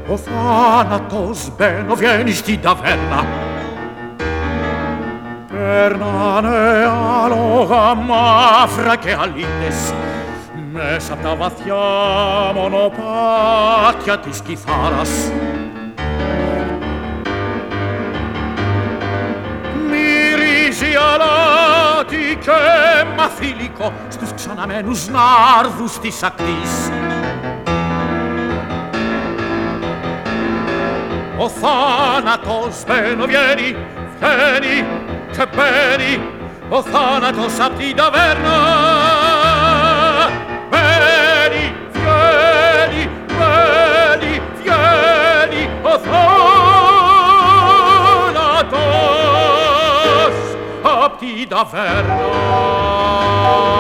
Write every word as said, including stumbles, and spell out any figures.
Ο θάνατος μπαίνω βγαίνει στην ταβέρνα. Περνάνε άλογα μαύρα και αλήτες μέσα απ' τα βαθιά μονοπάτια της κιθάρας. Μυρίζει αλάτι και μαθήλικο στους ξαναμένους νάρδους της ακτής. Ο θάνατος μπαίνω βγαίνει, βγαίνει και μπαίνει, ο θάνατος απ' την ταβέρνα. Μπαίνει, βγαίνει, μπαίνει, βγαίνει, ο θάνατος απ' την ταβέρνα.